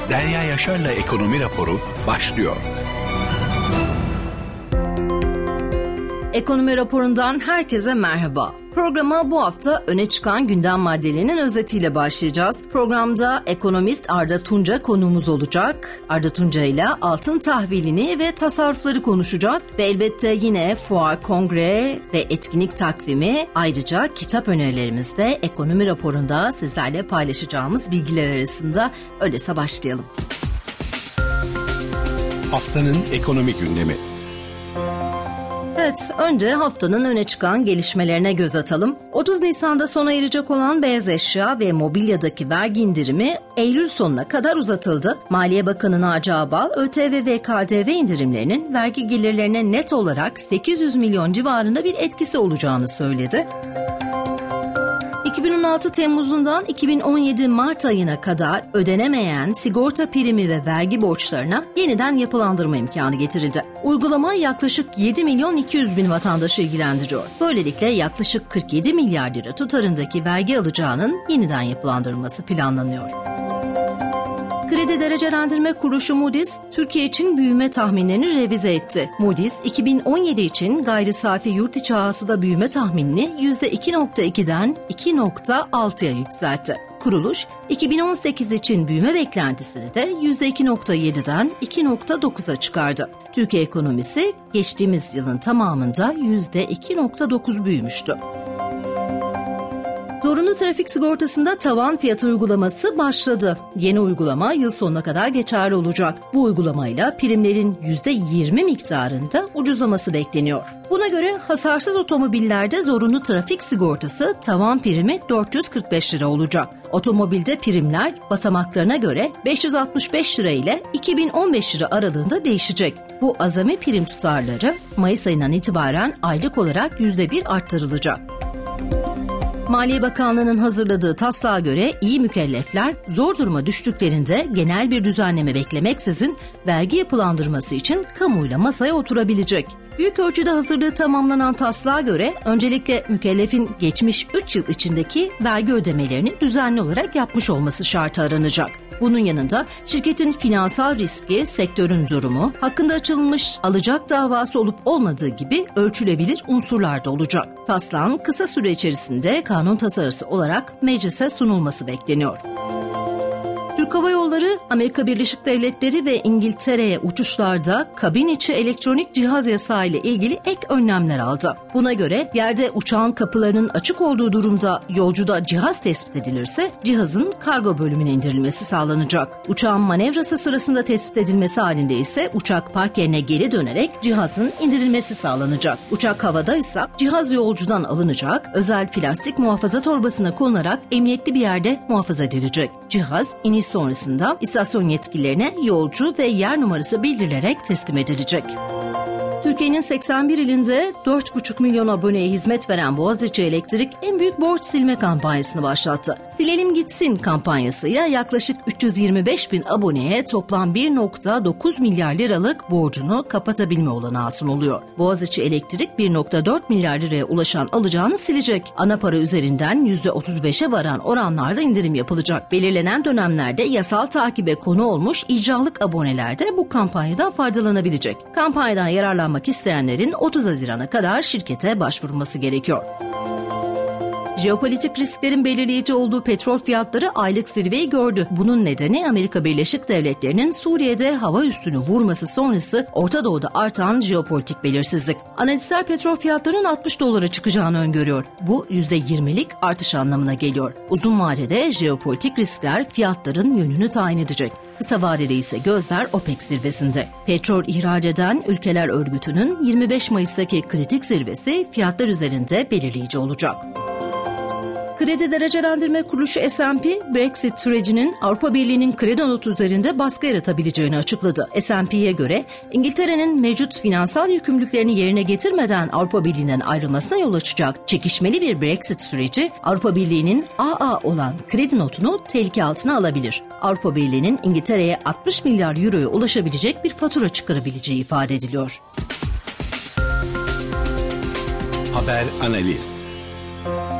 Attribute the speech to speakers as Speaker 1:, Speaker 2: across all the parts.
Speaker 1: Derya Yaşar'la Ekonomi Raporu başlıyor.
Speaker 2: Ekonomi Raporu'ndan herkese merhaba. Programa bu hafta öne çıkan gündem maddelerinin özetiyle başlayacağız. Programda ekonomist Arda Tunca konuğumuz olacak. Arda Tunca ile altın tahvilini ve tasarrufları konuşacağız. Ve elbette yine fuar, kongre ve etkinlik takvimi, ayrıca kitap önerilerimiz de Ekonomi Raporu'nda sizlerle paylaşacağımız bilgiler arasında. Öyleyse başlayalım.
Speaker 1: Haftanın ekonomi gündemi.
Speaker 2: Evet, önce haftanın öne çıkan gelişmelerine göz atalım. 30 Nisan'da sona erecek olan beyaz eşya ve mobilyadaki vergi indirimi Eylül sonuna kadar uzatıldı. Maliye Bakanı Naci Ağbal, ÖTV ve KDV indirimlerinin vergi gelirlerine net olarak 800 milyon civarında bir etkisi olacağını söyledi. 2016 Temmuz'undan 2017 Mart ayına kadar ödenemeyen sigorta primi ve vergi borçlarına yeniden yapılandırma imkanı getirildi. Uygulama yaklaşık 7 milyon 200 bin vatandaşı ilgilendiriyor. Böylelikle yaklaşık 47 milyar lira tutarındaki vergi alacağının yeniden yapılandırılması planlanıyor. Kredi Derecelendirme Kuruluşu Moody's, Türkiye için büyüme tahminlerini revize etti. Moody's, 2017 için gayri safi yurt içi hasıla büyüme tahminini %2.2'den 2.6'ya yükseltti. Kuruluş, 2018 için büyüme beklentisini de %2.7'den 2.9'a çıkardı. Türkiye ekonomisi geçtiğimiz yılın tamamında %2.9 büyümüştü. Zorunlu trafik sigortasında tavan fiyatı uygulaması başladı. Yeni uygulama yıl sonuna kadar geçerli olacak. Bu uygulamayla primlerin %20 miktarında ucuzlaması bekleniyor. Buna göre hasarsız otomobillerde zorunlu trafik sigortası tavan primi 445 lira olacak. Otomobilde primler basamaklarına göre 565 lira ile 2015 lira aralığında değişecek. Bu azami prim tutarları Mayıs ayından itibaren aylık olarak %1 arttırılacak. Maliye Bakanlığı'nın hazırladığı taslağa göre iyi mükellefler zor duruma düştüklerinde genel bir düzenleme beklemeksizin vergi yapılandırması için kamuyla masaya oturabilecek. Büyük ölçüde hazırlığı tamamlanan taslağa göre öncelikle mükellefin geçmiş 3 yıl içindeki vergi ödemelerini düzenli olarak yapmış olması şartı aranacak. Bunun yanında şirketin finansal riski, sektörün durumu, hakkında açılmış alacak davası olup olmadığı gibi ölçülebilir unsurlar da olacak. Taslağın kısa süre içerisinde kanun tasarısı olarak meclise sunulması bekleniyor. Türk Hava Yolları, Amerika Birleşik Devletleri ve İngiltere'ye uçuşlarda kabin içi elektronik cihaz yasağı ile ilgili ek önlemler aldı. Buna göre yerde uçağın kapılarının açık olduğu durumda yolcuda cihaz tespit edilirse cihazın kargo bölümüne indirilmesi sağlanacak. Uçağın manevrası sırasında tespit edilmesi halinde ise uçak park yerine geri dönerek cihazın indirilmesi sağlanacak. Uçak havadaysa cihaz yolcudan alınacak, özel plastik muhafaza torbasına konularak emniyetli bir yerde muhafaza edilecek. Cihaz iniş sonrasında istasyon yetkililerine yolcu ve yer numarası bildirilerek teslim edilecek. Türkiye'nin 81 ilinde 4,5 milyon aboneye hizmet veren Boğaziçi Elektrik en büyük borç silme kampanyasını başlattı. Silelim Gitsin kampanyasıyla yaklaşık 325 bin aboneye toplam 1,9 milyar liralık borcunu kapatabilme olanağı sunuluyor. Boğaziçi Elektrik 1,4 milyar liraya ulaşan alacağını silecek. Ana para üzerinden %35'e varan oranlarda indirim yapılacak. Belirlenen dönemlerde yasal takibe konu olmuş icralık aboneler de bu kampanyadan faydalanabilecek. Kampanyadan yararlanmak isteyenlerin 30 Haziran'a kadar şirkete başvurması gerekiyor. Jeopolitik risklerin belirleyici olduğu petrol fiyatları aylık zirveyi gördü. Bunun nedeni Amerika Birleşik Devletleri'nin Suriye'de hava üssünü vurması sonrası Orta Doğu'da artan jeopolitik belirsizlik. Analistler petrol fiyatlarının 60 dolara çıkacağını öngörüyor. Bu %20'lik artış anlamına geliyor. Uzun vadede jeopolitik riskler fiyatların yönünü tayin edecek. Kısa vadede ise gözler OPEC zirvesinde. Petrol ihraç eden Ülkeler Örgütü'nün 25 Mayıs'taki kritik zirvesi fiyatlar üzerinde belirleyici olacak. Kredi Derecelendirme Kuruluşu S&P, Brexit sürecinin Avrupa Birliği'nin kredi notu üzerinde baskı yaratabileceğini açıkladı. S&P'ye göre İngiltere'nin mevcut finansal yükümlülüklerini yerine getirmeden Avrupa Birliği'nden ayrılmasına yol açacak çekişmeli bir Brexit süreci Avrupa Birliği'nin AA olan kredi notunu tehlike altına alabilir. Avrupa Birliği'nin İngiltere'ye 60 milyar euroya ulaşabilecek bir fatura çıkarabileceği ifade ediliyor.
Speaker 1: Haber analiz.
Speaker 2: Bu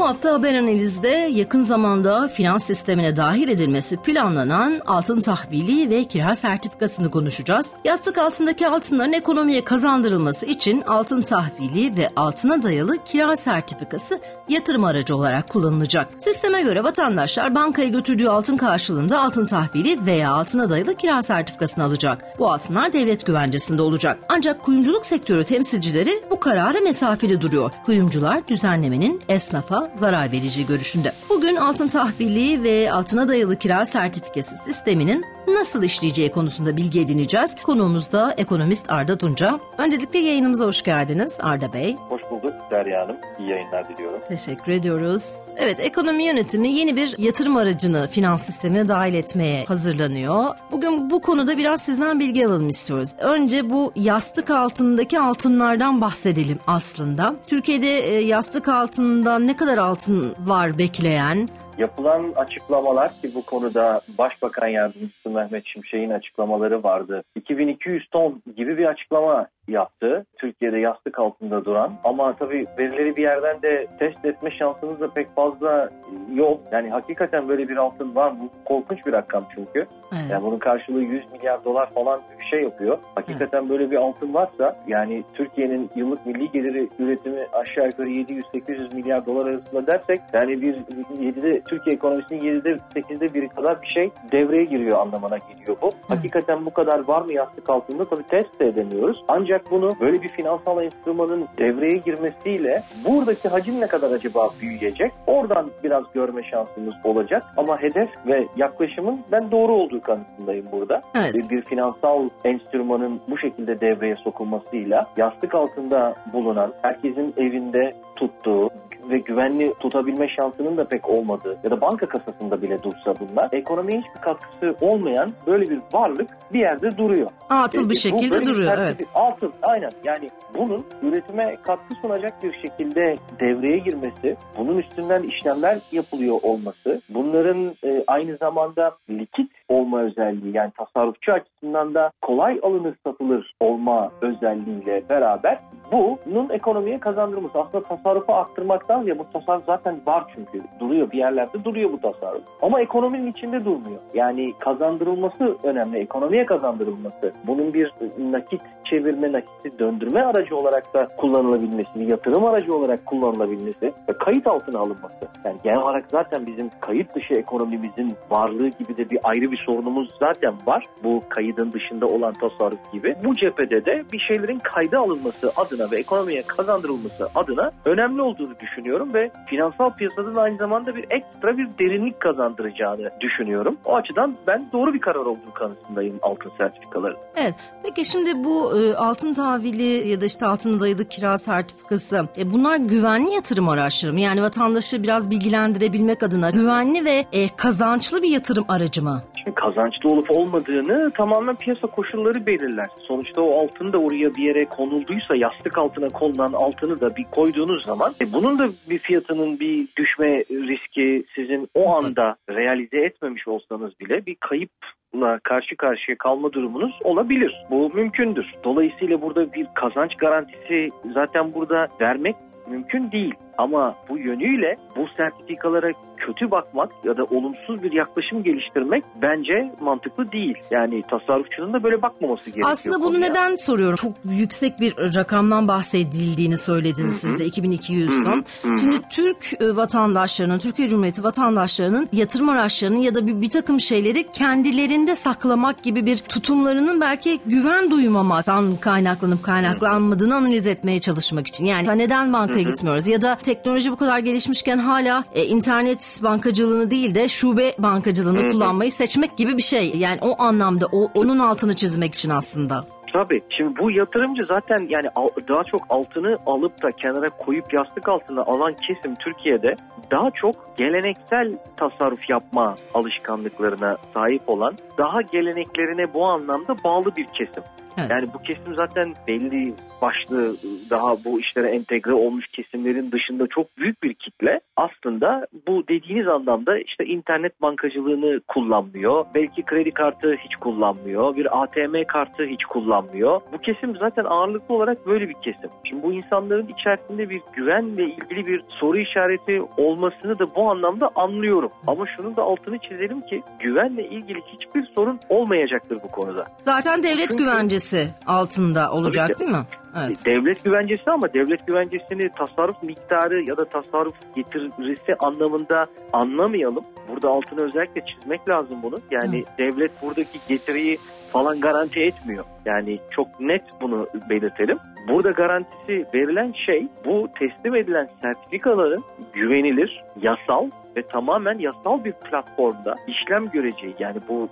Speaker 2: Bu hafta haber analizde yakın zamanda finans sistemine dahil edilmesi planlanan altın tahvili ve kira sertifikasını konuşacağız. Yastık altındaki altınların ekonomiye kazandırılması için altın tahvili ve altına dayalı kira sertifikası yatırım aracı olarak kullanılacak. Sisteme göre vatandaşlar bankaya götürdüğü altın karşılığında altın tahvili veya altına dayalı kira sertifikasını alacak. Bu altınlar devlet güvencesinde olacak. Ancak kuyumculuk sektörü temsilcileri bu karara mesafeli duruyor. Kuyumcular düzenlemenin esnafa zarar vereceği görüşünde. Bugün altın tahvili ve altına dayalı kira sertifikası sisteminin nasıl işleyeceği konusunda bilgi edineceğiz. Konuğumuz da ekonomist Arda Tunca. Öncelikle yayınımıza hoş geldiniz Arda Bey.
Speaker 3: Hoş bulduk Derya Hanım. İyi yayınlar diliyorum.
Speaker 2: Teşekkür ediyoruz. Evet, ekonomi yönetimi yeni bir yatırım aracını finans sistemine dahil etmeye hazırlanıyor. Bugün bu konuda biraz sizden bilgi alalım istiyoruz. Önce bu yastık altındaki altınlardan bahsedelim aslında. Türkiye'de yastık altında ne kadar altın var bekleyen?
Speaker 3: Yapılan açıklamalar ki bu konuda Başbakan Yardımcısı Mehmet Şimşek'in açıklamaları vardı. 2200 ton gibi bir açıklama yaptı. Türkiye'de yastık altında duran ama tabii verileri bir yerden de test etme şansınız da pek fazla yok. Yani hakikaten böyle bir altın var mı? Bu korkunç bir rakam çünkü. Evet. Yani bunun karşılığı 100 milyar dolar falan bir şey yapıyor. Hakikaten böyle bir altın varsa yani Türkiye'nin yıllık milli geliri üretimi aşağı yukarı 700-800 milyar dolar arasında dersek yani bir 7'de Türkiye ekonomisinin 7'de 8'de biri kadar bir şey devreye giriyor anlamına geliyor bu. Hakikaten bu kadar var mı yastık altında? Tabii test de edemiyoruz. Ancak bunu böyle bir finansal enstrümanın devreye girmesiyle buradaki hacim ne kadar acaba büyüyecek? Oradan biraz görme şansımız olacak. Ama hedef ve yaklaşımın ben doğru olduğu kanısındayım burada. Evet. Bir finansal enstrümanın bu şekilde devreye sokulmasıyla yastık altında bulunan, herkesin evinde tuttuğu ve güvenli tutabilme şansının da pek olmadığı ya da banka kasasında bile dursa bunlar ekonomiye hiçbir katkısı olmayan böyle bir varlık bir yerde duruyor.
Speaker 2: Atıl bir şekilde duruyor. Evet.
Speaker 3: Atıl aynen yani bunun üretime katkı sunacak bir şekilde devreye girmesi, bunun üstünden işlemler yapılıyor olması, bunların aynı zamanda likit olma özelliği yani tasarrufçu açısından da kolay alınır satılır olma özelliğiyle beraber bunun ekonomiye kazandırması. Aslında tasarrufu arttırmaktan ya bu tasarruf zaten var çünkü duruyor bir yerlerde duruyor bu tasarruf. Ama ekonominin içinde durmuyor. Yani kazandırılması önemli. Ekonomiye kazandırılması. Bunun bir nakit çevirme, nakiti döndürme aracı olarak da kullanılabilmesi, bir yatırım aracı olarak kullanılabilmesi ve kayıt altına alınması. Yani genel olarak zaten bizim kayıt dışı ekonomimizin varlığı gibi de bir ayrı bir sorunumuz zaten var. Bu kaydın dışında olan tasarruf gibi. Bu cephede de bir şeylerin kayda alınması adına ve ekonomiye kazandırılması adına önemli olduğunu düşünüyorum ve finansal piyasadan aynı zamanda bir ekstra bir derinlik kazandıracağını düşünüyorum. O açıdan ben doğru bir karar olduğu kanısındayım altın sertifikaları.
Speaker 2: Evet. Peki şimdi bu altın tahvili ya da işte altına dayalı kira sertifikası bunlar güvenli yatırım araçları mı? Yani vatandaşı biraz bilgilendirebilmek adına güvenli ve kazançlı bir yatırım aracı mı?
Speaker 3: Şimdi kazançlı olup olmadığını tamamen piyasa koşulları belirler. Sonuçta o altın da oraya bir yere konulduysa yastık altına konulan altını da bir koyduğunuz zaman bunun da bir fiyatının bir düşme riski sizin o anda realize etmemiş olsanız bile bir kayıpla karşı karşıya kalma durumunuz olabilir. Bu mümkündür. Dolayısıyla burada bir kazanç garantisi zaten burada vermek mümkün değil. Ama bu yönüyle bu sertifikalara kötü bakmak ya da olumsuz bir yaklaşım geliştirmek bence mantıklı değil. Yani tasarrufçunun da böyle bakmaması gerekiyor.
Speaker 2: Aslında bunu neden soruyorum? Çok yüksek bir rakamdan bahsedildiğini söylediniz siz de 2200 ton. Şimdi Türk vatandaşlarının, Türkiye Cumhuriyeti vatandaşlarının yatırım araçlarının ya da bir takım şeyleri kendilerinde saklamak gibi bir tutumlarının belki güven duymamaktan kaynaklanıp kaynaklanmadığını analiz etmeye çalışmak için. Yani neden bankaya gitmiyoruz ya da teknoloji bu kadar gelişmişken hala internet bankacılığını değil de şube bankacılığını kullanmayı seçmek gibi bir şey. Yani o anlamda onun altını çizmek için aslında.
Speaker 3: Tabii. Şimdi bu yatırımcı zaten yani daha çok altını alıp da kenara koyup yastık altına alan kesim Türkiye'de daha çok geleneksel tasarruf yapma alışkanlıklarına sahip olan, daha geleneklerine bu anlamda bağlı bir kesim. Evet. Yani bu kesim zaten belli başlı daha bu işlere entegre olmuş kesimlerin dışında çok büyük bir kitle aslında aslında bu dediğiniz anlamda işte internet bankacılığını kullanmıyor. Belki kredi kartı hiç kullanmıyor. Bir ATM kartı hiç kullanmıyor. Bu kesim zaten ağırlıklı olarak böyle bir kesim. Şimdi bu insanların içerisinde bir güvenle ilgili bir soru işareti olmasını da bu anlamda anlıyorum. Ama şunun da altını çizelim ki güvenle ilgili hiçbir sorun olmayacaktır bu konuda.
Speaker 2: Zaten devlet güvencesi altında olacak değil mi?
Speaker 3: Evet. Devlet güvencesi ama devlet güvencesini tasarruf miktarı ya da tasarruf getirisi anlamında anlamayalım. Burada altını özellikle çizmek lazım bunu. Yani devlet buradaki getiriyi falan garanti etmiyor. Yani çok net bunu belirtelim. Burada garantisi verilen şey bu teslim edilen sertifikaların güvenilir, yasal ve tamamen yasal bir platformda işlem göreceği. Yani bu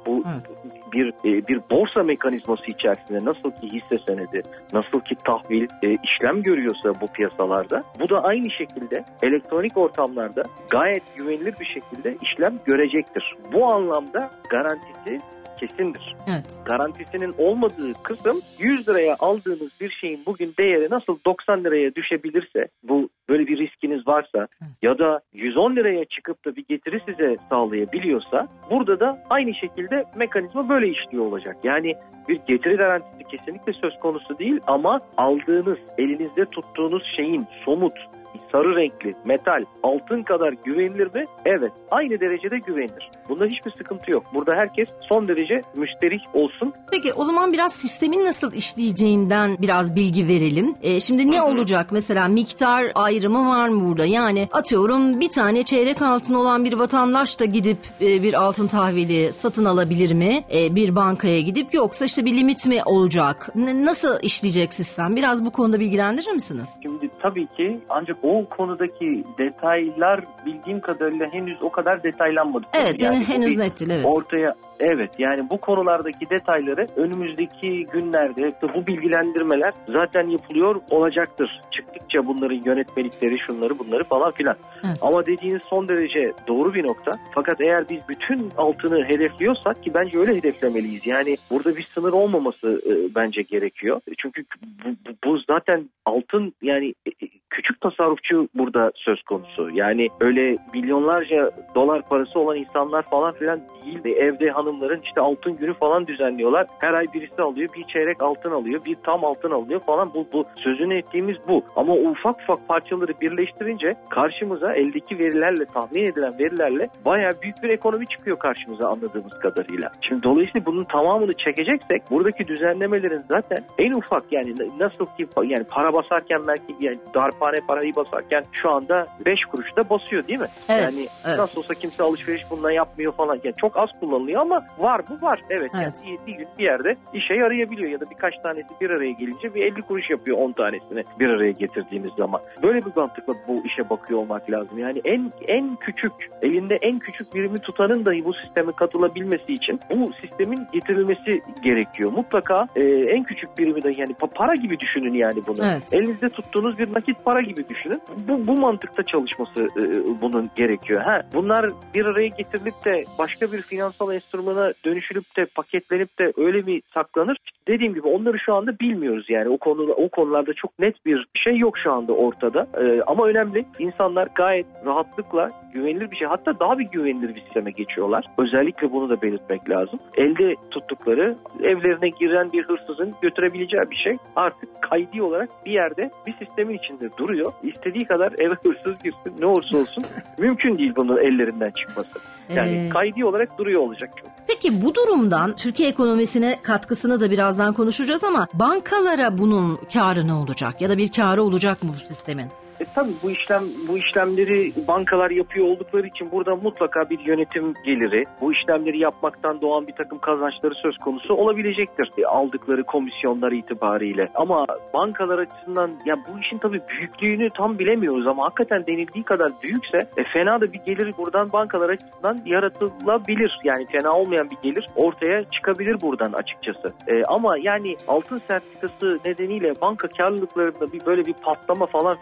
Speaker 3: bir borsa mekanizması içerisinde nasıl ki hisse senedi, nasıl ki tahvil işlem görüyorsa bu piyasalarda, bu da aynı şekilde elektronik ortamlarda gayet güvenilir bir şekilde işlem görecektir. Bu anlamda garantisi kesindir.
Speaker 2: Evet.
Speaker 3: Garantisinin olmadığı kısım 100 liraya aldığınız bir şeyin bugün değeri nasıl 90 liraya düşebilirse, bu böyle bir riskiniz varsa ya da 110 liraya çıkıp da bir getiri size sağlayabiliyorsa, burada da aynı şekilde mekanizma böyle işliyor olacak. Yani bir getiri garantisi kesinlikle söz konusu değil ama aldığınız, elinizde tuttuğunuz şeyin somut, sarı renkli, metal, altın kadar güvenilir mi? Evet. Aynı derecede güvenilir. Bunda hiçbir sıkıntı yok. Burada herkes son derece müsterih olsun.
Speaker 2: Peki o zaman biraz sistemin nasıl işleyeceğinden biraz bilgi verelim. Şimdi ne olacak? Mesela miktar ayrımı var mı burada? Yani atıyorum bir tane çeyrek altın olan bir vatandaş da gidip bir altın tahvili satın alabilir mi? Bir bankaya gidip, yoksa işte bir limit mi olacak? Nasıl işleyecek sistem? Biraz bu konuda bilgilendirir misiniz?
Speaker 3: Şimdi tabii ki, ancak o konudaki detaylar bildiğim kadarıyla henüz o kadar detaylanmadı.
Speaker 2: Evet, yani henüz net değil. Evet.
Speaker 3: Ortaya yani bu konulardaki detayları önümüzdeki günlerde bu bilgilendirmeler zaten yapılıyor olacaktır. Çıktıkça bunların yönetmelikleri, şunları bunları falan filan. Evet. Ama dediğiniz son derece doğru bir nokta. Fakat eğer biz bütün altını hedefliyorsak, ki bence öyle hedeflemeliyiz. Yani burada bir sınır olmaması bence gerekiyor. Çünkü bu zaten altın, yani küçük tasarrufçu burada söz konusu. Yani öyle milyonlarca dolar parası olan insanlar falan filan değil. Evde hanımların işte altın günü falan düzenliyorlar. Her ay birisi alıyor, bir çeyrek altın alıyor, bir tam altın alıyor falan. Bu sözünü ettiğimiz bu. Ama o ufak parçaları birleştirince karşımıza eldeki verilerle, tahmin edilen verilerle bayağı büyük bir ekonomi çıkıyor karşımıza anladığımız kadarıyla. Şimdi dolayısıyla bunun tamamını çekeceksek buradaki düzenlemelerin zaten en ufak, yani nasıl ki yani para basarken belki, yani darphane parayı basarken şu anda 5 kuruşta basıyor değil mi?
Speaker 2: Evet,
Speaker 3: yani nasıl olsa kimse alışveriş bununla yapmıyor falan. Yani çok az kullanılıyor ama var mı? Var. Evet. Yani bir yerde işe yarayabiliyor ya da birkaç tanesi bir araya gelince bir 50 kuruş yapıyor 10 tanesini bir araya getirdiğimiz zaman. Böyle bir mantıkla bu işe bakıyor olmak lazım. Yani en küçük, elinde en küçük birimi tutanın dahi bu sisteme katılabilmesi için bu sistemin getirilmesi gerekiyor. Mutlaka en küçük birimi de, yani para gibi düşünün yani bunu.
Speaker 2: Evet.
Speaker 3: Elinizde tuttuğunuz bir nakit para gibi düşünün. Bu mantıkta çalışması bunun gerekiyor. Bunlar bir araya getirilip de başka bir finansal enstrümana dönüşülüp de paketlenip de öyle mi saklanır? Dediğim gibi onları şu anda bilmiyoruz yani. O konularda çok net bir şey yok şu anda ortada. Ama önemli. İnsanlar gayet rahatlıkla güvenilir bir şey, hatta daha bir güvenilir bir sisteme geçiyorlar. Özellikle bunu da belirtmek lazım. Elde tuttukları, evlerine giren bir hırsızın götürebileceği bir şey artık kaydi olarak bir yerde, bir sistemin içinde duruyor. İstediği kadar eve hırsız girsin, ne olursa olsun mümkün değil bunun ellerinden çıkması. Yani kaydi olarak duruyor olacak.
Speaker 2: Peki bu durumdan Türkiye ekonomisine katkısını da birazdan konuşacağız ama bankalara bunun kârı ne olacak? Ya da bir kârı olacak mı bu sistemin?
Speaker 3: Tabii bu işlemleri bankalar yapıyor oldukları için burada mutlaka bir yönetim geliri, bu işlemleri yapmaktan doğan bir takım kazançları söz konusu olabilecektir aldıkları komisyonlar itibariyle. Ama bankalar açısından, ya bu işin tabii büyüklüğünü tam bilemiyoruz ama hakikaten denildiği kadar büyükse fena da bir gelir buradan bankalar açısından yaratılabilir. Yani fena olmayan bir gelir ortaya çıkabilir buradan açıkçası. Ama yani altın sertifikası nedeniyle banka karlılıklarında böyle bir patlama falan filan gibi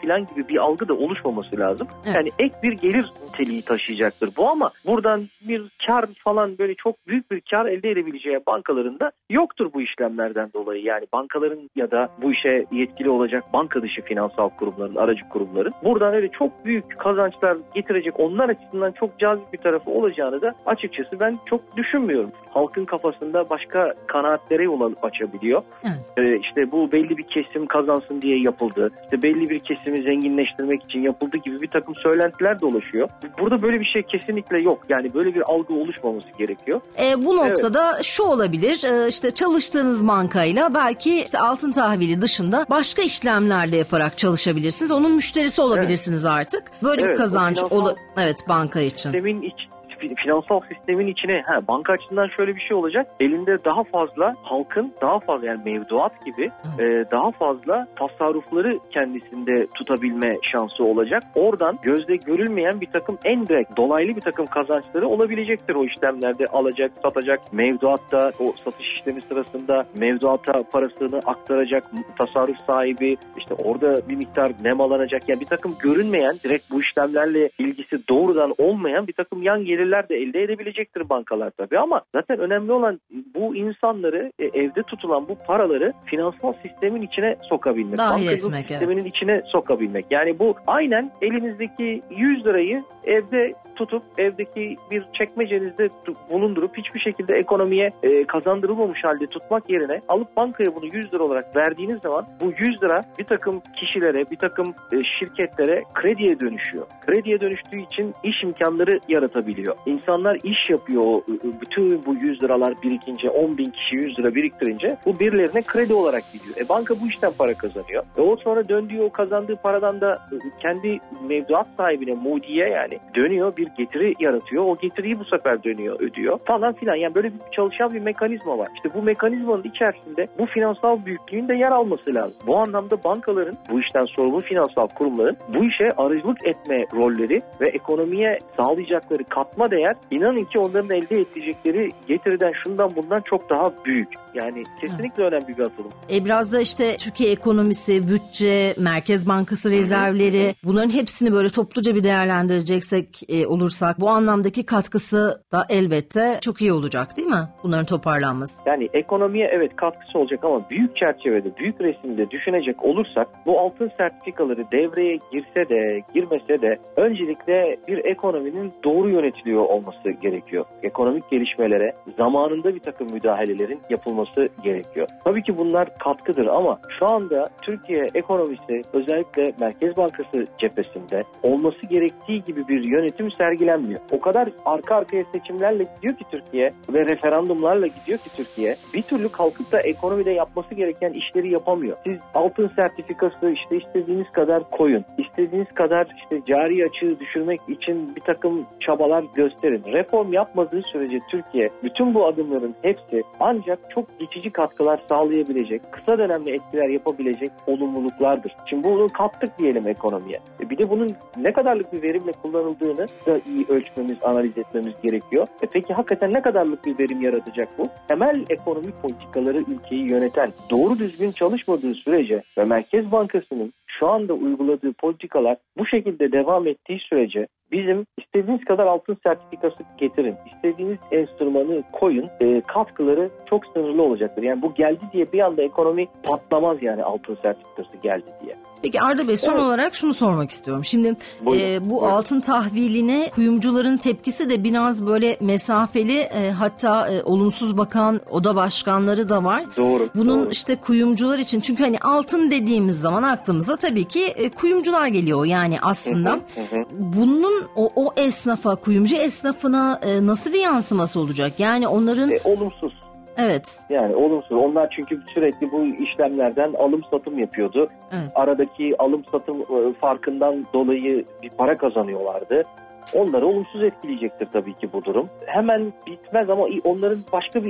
Speaker 3: bir algı da oluşmaması lazım.
Speaker 2: Evet.
Speaker 3: Yani ek bir gelir niteliği taşıyacaktır bu, ama buradan bir kar falan, böyle çok büyük bir kar elde edebileceği bankalarında yoktur bu işlemlerden dolayı. Yani bankaların ya da bu işe yetkili olacak banka dışı finansal kurumların, aracı kurumların buradan öyle çok büyük kazançlar getirecek, onlar açısından çok cazip bir tarafı olacağını da açıkçası ben çok düşünmüyorum. Halkın kafasında başka kanaatlere yol açabiliyor.
Speaker 2: Evet.
Speaker 3: İşte bu belli bir kesim kazansın diye yapıldı, İşte belli bir kesimi zenginleştirmek için yapıldı gibi bir takım söylentiler dolaşıyor. Burada böyle bir şey kesinlikle yok. Yani böyle bir algı oluşmaması gerekiyor.
Speaker 2: Bu noktada şu olabilir, işte çalıştığınız bankayla belki işte altın tahvili dışında başka işlemler de yaparak çalışabilirsiniz. Onun müşterisi olabilirsiniz artık. Böyle bir kazanç banka için.
Speaker 3: Finansal sistemin içine banka açısından şöyle bir şey olacak. Elinde daha fazla halkın, daha fazla yani mevduat gibi daha fazla tasarrufları kendisinde tutabilme şansı olacak. Oradan gözle görülmeyen bir takım direkt dolaylı bir takım kazançları olabilecektir o işlemlerde. Alacak, satacak, mevduatta o satış işlemi sırasında mevduata parasını aktaracak tasarruf sahibi, işte orada bir miktar nemalanacak. Yani bir takım görünmeyen, direkt bu işlemlerle ilgisi doğrudan olmayan bir takım yan gelirler de elde edebilecektir bankalar tabii, ama zaten önemli olan bu insanları, evde tutulan bu paraları finansal sistemin içine sokabilmek.
Speaker 2: Dahil etmek,
Speaker 3: sisteminin içine sokabilmek. Yani bu aynen elinizdeki 100 lirayı evde tutup evdeki bir çekmecenizde bulundurup hiçbir şekilde ekonomiye kazandırılmamış halde tutmak yerine alıp bankaya bunu 100 lira olarak verdiğiniz zaman bu 100 lira bir takım kişilere, bir takım şirketlere krediye dönüşüyor. Krediye dönüştüğü için iş imkanları yaratabiliyor. İnsanlar iş yapıyor. Bütün bu 100 liralar birikince, 10 bin kişi 100 lira biriktirince bu birilerine kredi olarak gidiyor. Banka bu işten para kazanıyor. O sonra döndüğü o kazandığı paradan da kendi mevduat sahibine, mudiye yani dönüyor, bir getiri yaratıyor. O getiriyi bu sefer dönüyor, ödüyor falan filan. Yani böyle bir çalışan bir mekanizma var. İşte bu mekanizmanın içerisinde bu finansal büyüklüğün de yer alması lazım. Bu anlamda bankaların, bu işten sorumlu finansal kurumların bu işe aracılık etme rolleri ve ekonomiye sağlayacakları katma değer, inanın ki onların elde edecekleri getiriden, şundan bundan çok daha büyük. Yani kesinlikle önemli bir atılım.
Speaker 2: Biraz da işte Türkiye ekonomisi, bütçe, Merkez Bankası rezervleri, bunların hepsini böyle topluca bir değerlendireceksek olursak bu anlamdaki katkısı da elbette çok iyi olacak değil mi? Bunların toparlanması.
Speaker 3: Yani ekonomiye evet katkısı olacak, ama büyük çerçevede, büyük resimde düşünecek olursak bu altın sertifikaları devreye girse de girmese de öncelikle bir ekonominin doğru yönetiliyor olması gerekiyor. Ekonomik gelişmelere zamanında bir takım müdahalelerin yapılması gerekiyor. Tabii ki bunlar katkıdır, ama şu anda Türkiye ekonomisi özellikle Merkez Bankası cephesinde olması gerektiği gibi bir yönetim sergilenmiyor. O kadar arka arkaya seçimlerle gidiyor ki Türkiye ve referandumlarla gidiyor ki Türkiye, bir türlü kalkıp da ekonomide yapması gereken işleri yapamıyor. Siz altın sertifikası işte istediğiniz kadar koyun, istediğiniz kadar işte cari açığı düşürmek için bir takım çabalar gösterin. Reform yapmadığı sürece Türkiye bütün bu adımların hepsi ancak çok geçici katkılar sağlayabilecek, kısa dönemli etkiler yapabilecek olumluluklardır. Şimdi bunu kattık diyelim ekonomiye. Bir de bunun ne kadarlık bir verimle kullanıldığını da iyi ölçmemiz, analiz etmemiz gerekiyor. Peki hakikaten ne kadarlık bir verim yaratacak bu? Temel ekonomik politikaları ülkeyi yöneten doğru düzgün çalışmadığı sürece ve Merkez Bankası'nın şu anda uyguladığı politikalar bu şekilde devam ettiği sürece bizim istediğiniz kadar altın sertifikası getirin, istediğiniz enstrümanı koyun, katkıları çok sınırlı olacaktır. Yani bu geldi diye bir anda ekonomi patlamaz, yani altın sertifikası geldi diye.
Speaker 2: Peki Arda Bey, son olarak şunu sormak istiyorum. Şimdi bu altın tahviline kuyumcuların tepkisi de biraz böyle mesafeli, hatta olumsuz bakan oda başkanları da var.
Speaker 3: Doğru.
Speaker 2: Bunun işte kuyumcular için, çünkü hani altın dediğimiz zaman aklımıza tabii ki kuyumcular geliyor yani aslında. Bunun o esnafa, kuyumcu esnafına nasıl bir yansıması olacak? Yani onların...
Speaker 3: Olumsuz.
Speaker 2: Evet.
Speaker 3: Yani olumsuz. Onlar çünkü sürekli bu işlemlerden alım satım yapıyordu.
Speaker 2: Evet.
Speaker 3: Aradaki alım satım farkından dolayı bir para kazanıyorlardı. Onları olumsuz etkileyecektir tabii ki bu durum. Hemen bitmez, ama onların başka bir iş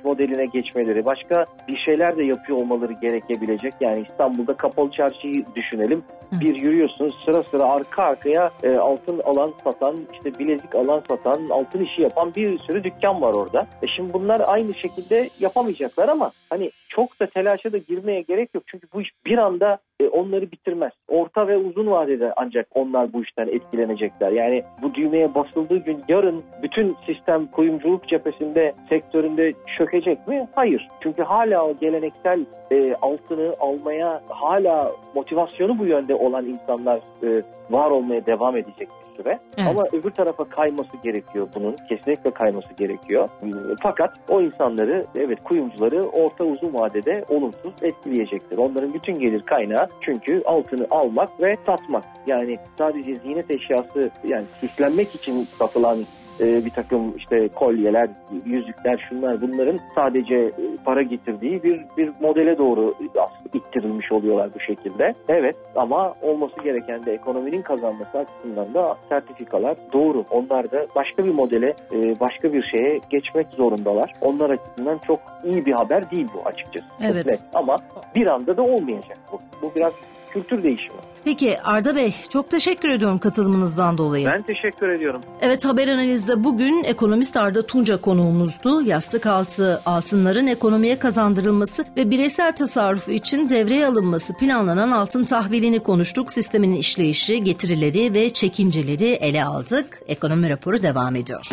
Speaker 3: iş modeline geçmeleri, başka bir şeyler de yapıyor olmaları gerekebilecek. Yani İstanbul'da Kapalı Çarşı'yı düşünelim. Bir yürüyorsunuz, sıra sıra arka arkaya altın alan satan, işte bilezik alan satan, altın işi yapan bir sürü dükkan var orada. Şimdi bunlar aynı şekilde yapamayacaklar ama hani çok da telaşa da girmeye gerek yok. Çünkü bu iş bir anda onları bitirmez. Orta ve uzun vadede ancak onlar bu işten etkilenecekler. Yani bu düğmeye basıldığı gün yarın bütün sistem kuyumculuk cephesinde, sektöründe çökecek mi? Hayır. Çünkü hala o geleneksel altını almaya hala motivasyonu bu yönde olan insanlar var olmaya devam edecek bir süre. Evet. Ama öbür tarafa kayması gerekiyor bunun. Kesinlikle kayması gerekiyor. Fakat o insanları, kuyumcuları orta uzun vadede olumsuz etkileyecektir. Onların bütün gelir kaynağı çünkü altını almak ve satmak. Yani sadece ziynet eşyası, yani süslenmek için satılan bir takım işte kolyeler, yüzükler, şunlar, bunların sadece para getirdiği bir modele doğru ittirilmiş oluyorlar bu şekilde. Evet, ama olması gereken de ekonominin kazanması açısından da sertifikalar doğru. Onlar da başka bir modele, başka bir şeye geçmek zorundalar. Onlar açısından çok iyi bir haber değil bu açıkçası. Evet. Net. Ama bir anda da olmayacak bu. Bu biraz kültür değişimi.
Speaker 2: Peki Arda Bey, çok teşekkür ediyorum katılımınızdan dolayı.
Speaker 3: Ben teşekkür ediyorum.
Speaker 2: Evet, Haber Analiz'de bugün ekonomist Arda Tunca konuğumuzdu. Yastık altı altınların ekonomiye kazandırılması ve bireysel tasarrufu için devreye alınması planlanan altın tahvilini konuştuk. Sistemin işleyişi, getirileri ve çekinceleri ele aldık. Ekonomi raporu devam ediyor.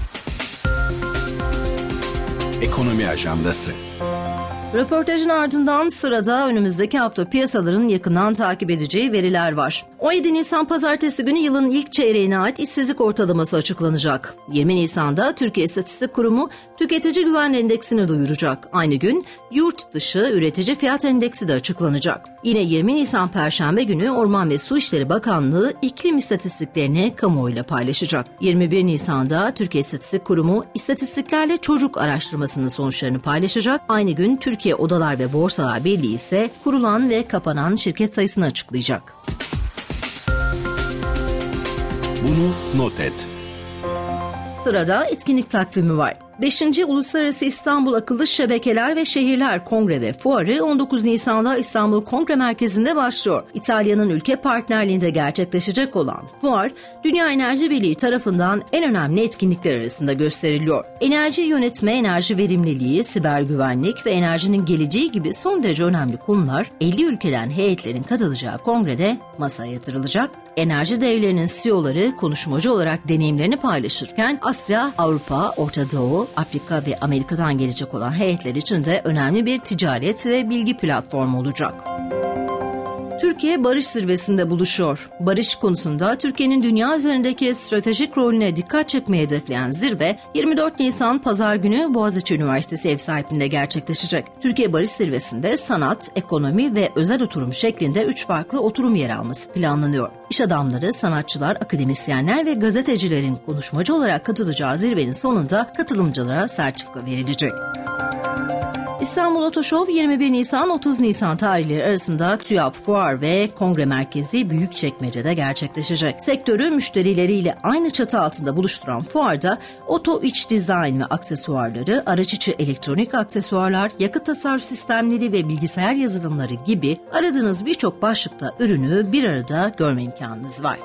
Speaker 1: Ekonomi ajandası.
Speaker 2: Röportajın ardından sırada önümüzdeki hafta piyasaların yakından takip edeceği veriler var. 17 Nisan Pazartesi günü yılın ilk çeyreğine ait işsizlik ortalaması açıklanacak. 20 Nisan'da Türkiye İstatistik Kurumu Tüketici Güven Endeksini duyuracak. Aynı gün yurt dışı üretici fiyat endeksi de açıklanacak. Yine 20 Nisan Perşembe günü Orman ve Su İşleri Bakanlığı iklim istatistiklerini kamuoyuyla paylaşacak. 21 Nisan'da Türkiye İstatistik Kurumu İstatistiklerle Çocuk Araştırmasının sonuçlarını paylaşacak. Aynı gün Türkiye Odalar ve Borsalar Birliği ise kurulan ve kapanan şirket sayısını açıklayacak.
Speaker 1: Bunu not et.
Speaker 2: Sırada etkinlik takvimi var. 5. Uluslararası İstanbul Akıllı Şebekeler ve Şehirler Kongre ve Fuarı 19 Nisan'da İstanbul Kongre Merkezi'nde başlıyor. İtalya'nın ülke partnerliğinde gerçekleşecek olan fuar, Dünya Enerji Birliği tarafından en önemli etkinlikler arasında gösteriliyor. Enerji yönetme, enerji verimliliği, siber güvenlik ve enerjinin geleceği gibi son derece önemli konular 50 ülkeden heyetlerin katılacağı kongrede masaya yatırılacak. Enerji devlerinin CEO'ları konuşmacı olarak deneyimlerini paylaşırken Asya, Avrupa, Orta Doğu, Afrika ve Amerika'dan gelecek olan heyetler için de önemli bir ticaret ve bilgi platformu olacak. Türkiye Barış Zirvesi'nde buluşuyor. Barış konusunda Türkiye'nin dünya üzerindeki stratejik rolüne dikkat çekmeyi hedefleyen zirve 24 Nisan Pazar günü Boğaziçi Üniversitesi ev sahipliğinde gerçekleşecek. Türkiye Barış Zirvesi'nde sanat, ekonomi ve özel oturum şeklinde 3 farklı oturum yer alması planlanıyor. İş adamları, sanatçılar, akademisyenler ve gazetecilerin konuşmacı olarak katılacağı zirvenin sonunda katılımcılara sertifika verilecek. İstanbul Oto Show 21 Nisan-30 Nisan tarihleri arasında TÜYAP Fuar ve Kongre Merkezi Büyükçekmece'de gerçekleşecek. Sektörü müşterileriyle aynı çatı altında buluşturan fuarda oto iç dizayn ve aksesuarları, araç içi elektronik aksesuarlar, yakıt tasarruf sistemleri ve bilgisayar yazılımları gibi aradığınız birçok başlıkta ürünü bir arada görme imkanınız var.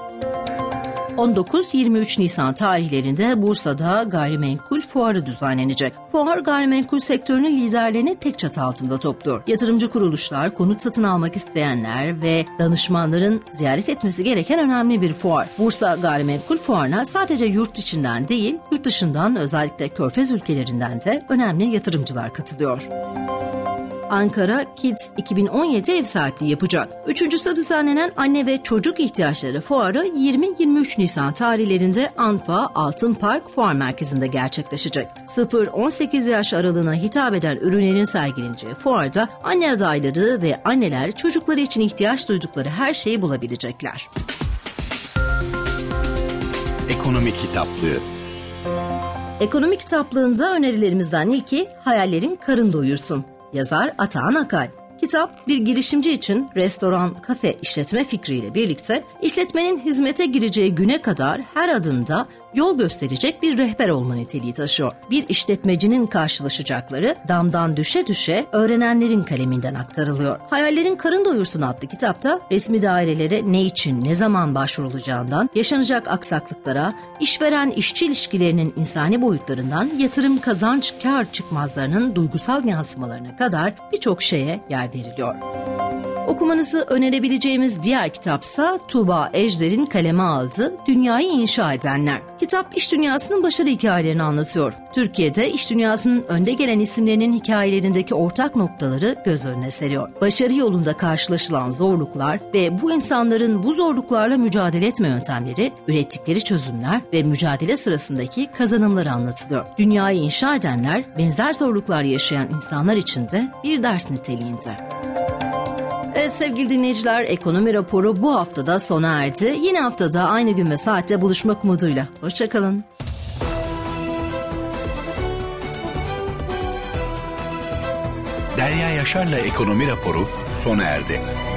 Speaker 2: 19-23 Nisan tarihlerinde Bursa'da gayrimenkul fuarı düzenlenecek. Fuar gayrimenkul sektörünün liderlerini tek çatı altında topluyor. Yatırımcı kuruluşlar, konut satın almak isteyenler ve danışmanların ziyaret etmesi gereken önemli bir fuar. Bursa Gayrimenkul Fuarı'na sadece yurt içinden değil, yurt dışından özellikle Körfez ülkelerinden de önemli yatırımcılar katılıyor. Ankara Kids 2017 ev sahipliği yapacak. Üçüncüsü düzenlenen Anne ve Çocuk İhtiyaçları Fuarı 20-23 Nisan tarihlerinde Anfa Altın Park Fuar Merkezi'nde gerçekleşecek. 0-18 yaş aralığına hitap eden ürünlerin sergileneceği fuarda anne adayları ve anneler çocukları için ihtiyaç duydukları her şeyi bulabilecekler.
Speaker 1: Ekonomi kitaplığı.
Speaker 2: Ekonomi kitaplığında önerilerimizden ilki Hayallerin Karın Doyursun. Yazar Atahan Akay. Kitap bir girişimci için restoran, kafe işletme fikriyle birlikte işletmenin hizmete gireceği güne kadar her adımda yol gösterecek bir rehber olma niteliği taşıyor. Bir işletmecinin karşılaşacakları damdan düşe düşe öğrenenlerin kaleminden aktarılıyor. Hayallerin Karın Doyursun adlı kitapta resmi dairelere ne için, ne zaman başvurulacağından, yaşanacak aksaklıklara, işveren-işçi ilişkilerinin insani boyutlarından, yatırım kazanç kar çıkmazlarının duygusal yansımalarına kadar birçok şeye yer veriliyor. Okumanızı önerebileceğimiz diğer kitapsa Tuğba Ejder'in kaleme aldığı Dünyayı İnşa Edenler. Kitap iş dünyasının başarı hikayelerini anlatıyor. Türkiye'de iş dünyasının önde gelen isimlerinin hikayelerindeki ortak noktaları göz önüne seriyor. Başarı yolunda karşılaşılan zorluklar ve bu insanların bu zorluklarla mücadele etme yöntemleri, ürettikleri çözümler ve mücadele sırasındaki kazanımları anlatılıyor. Dünyayı inşa edenler, benzer zorluklar yaşayan insanlar için de bir ders niteliğinde. Evet sevgili dinleyiciler, Ekonomi Raporu bu haftada sona erdi. Yine haftada aynı gün ve saatte buluşmak umuduyla. Hoşçakalın.
Speaker 1: Derya Yaşar'la Ekonomi Raporu sona erdi.